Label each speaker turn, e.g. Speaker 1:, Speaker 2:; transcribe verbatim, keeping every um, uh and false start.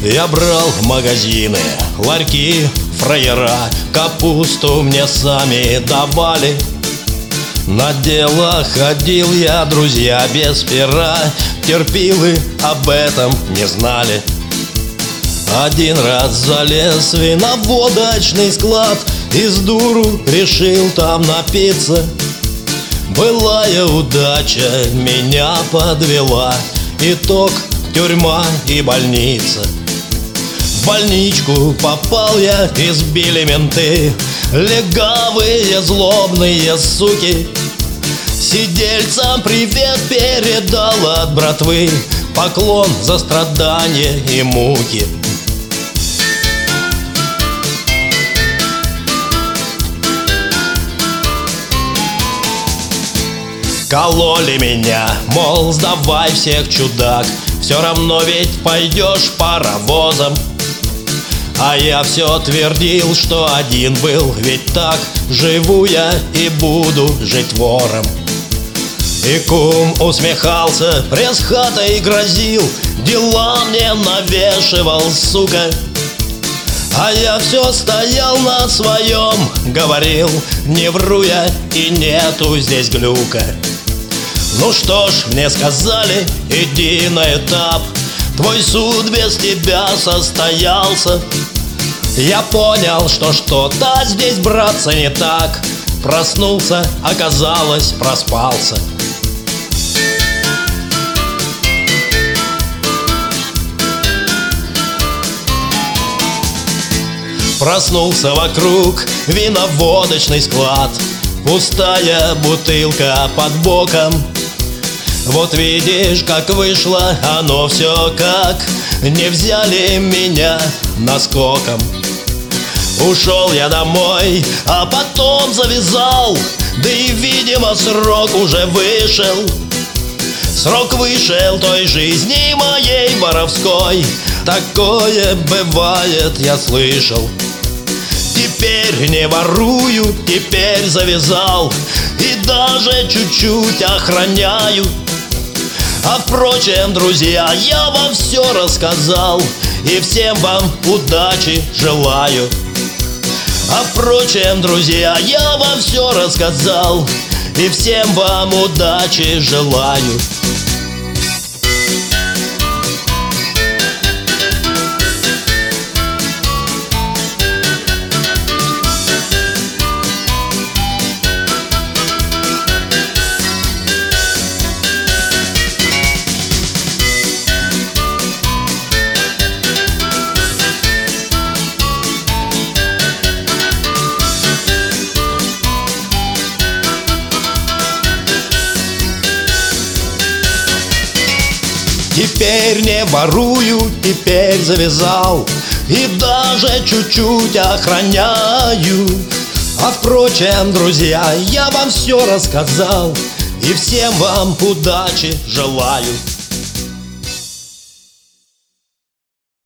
Speaker 1: Я брал магазины, ларьки, фраера, капусту мне сами давали. На дело ходил я, друзья, без пера, терпилы об этом не знали. Один раз залез в виноводочный склад и с дуру решил там напиться. Былая удача меня подвела, итог — тюрьма и больница. В больничку попал я, избили менты, легавые злобные суки. Сидельцам привет передал от братвы, поклон за страдания и муки. Кололи меня, мол, сдавай всех, чудак, все равно ведь пойдешь паровозом. А я все твердил, что один был, ведь так живу я и буду жить вором. И кум усмехался, пресс хатой грозил, дела мне навешивал, сука. А я все стоял на своем, говорил, не вру я и нету здесь глюка. Ну что ж, мне сказали, иди на этап, твой суд без тебя состоялся. Я понял, что что-то здесь, братцы, не так. Проснулся, оказалось, проспался. Проснулся вокруг виноводочный склад, пустая бутылка под боком. Вот видишь, как вышло оно все как, не взяли меня наскоком. Ушел я домой, а потом завязал, да и, видимо, срок уже вышел. Срок вышел той жизни моей воровской, такое бывает, я слышал. Теперь не ворую, теперь завязал, и даже чуть-чуть охраняю. А впрочем, друзья, я вам все рассказал, и всем вам удачи желаю. А впрочем, друзья, я вам все рассказал, и всем вам удачи желаю. Теперь не ворую, теперь завязал, и даже чуть-чуть охраняю. А впрочем, друзья, я вам все рассказал, и всем вам удачи желаю.